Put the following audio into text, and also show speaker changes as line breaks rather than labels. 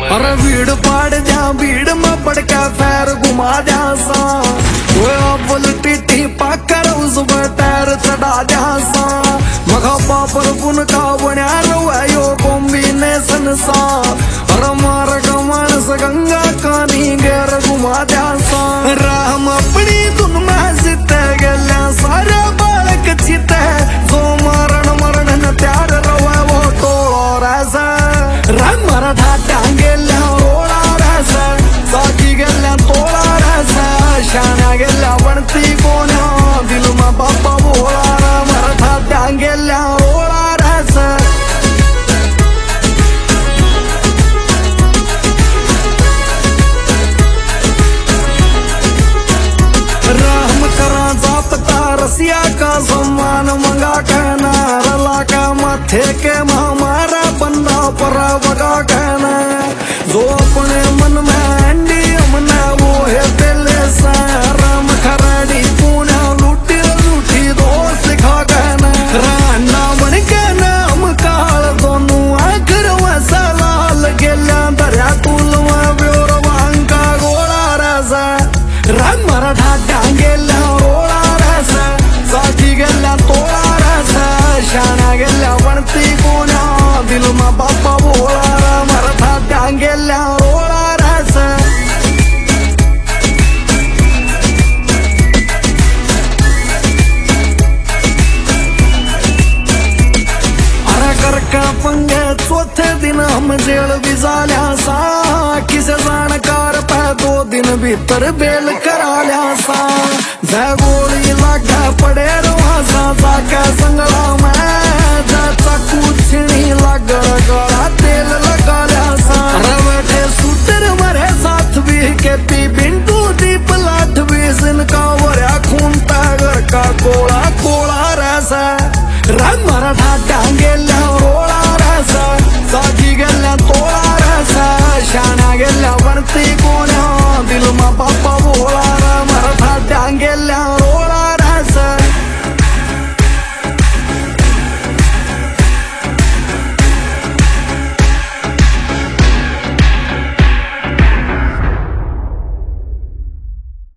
अरे भीड़ पाड़ जा भीड़ में पड़ के फैर घुमा जा सा वो अव्वल टिट्टी पाकर उस पैर चढ़ा जा सा मगा पापर पुन का बना यो कॉम्बिनेशन सा अरे मार कमान से गंगा कानी गैर घुमा जा सा राम अपनी धुन में जीते गल्या सारे बालक जीते जो मरण मरण न त्यार रवा वो टोलो रैसा राम मरा ढाटा गेल्या रोड़ा रैसा साकी गेल्या तोड़ा रैसा शाना गेल्या बनती कोना दिल में बापा बोला राम मरा ढाटा गेल्या रोड़ा रैसा राम करा जापता रसिया का सम्मान मंगा कहना रला का माथे के हमारा बंदा पर वगा कहना जो अपने मन में अंडी हमने वो है दिल से राम खराड़ी पूना लूटी लूटी दो सिखा कहना राना बन के नाम काल दोनों आखिर वैसा लाल गेल्या दरिया तुल में ब्योर वांका गोला रसा राम मरा ढाटा गेल्या रोड़ा रसा साथी गेल्या तोड़ा रसा शाना गेल्या बनती कोना दिल में बापा बोला राम मरा ढाटा गेल्या रोड़ा रसा अरे करका पंगे चौथे दिन हम जेल बिजाल्या सा किसे जानकार पे 2 दिन भीतर बेल करा लिया सा जय गोली लागा पड़े रहा सा जाके संगला में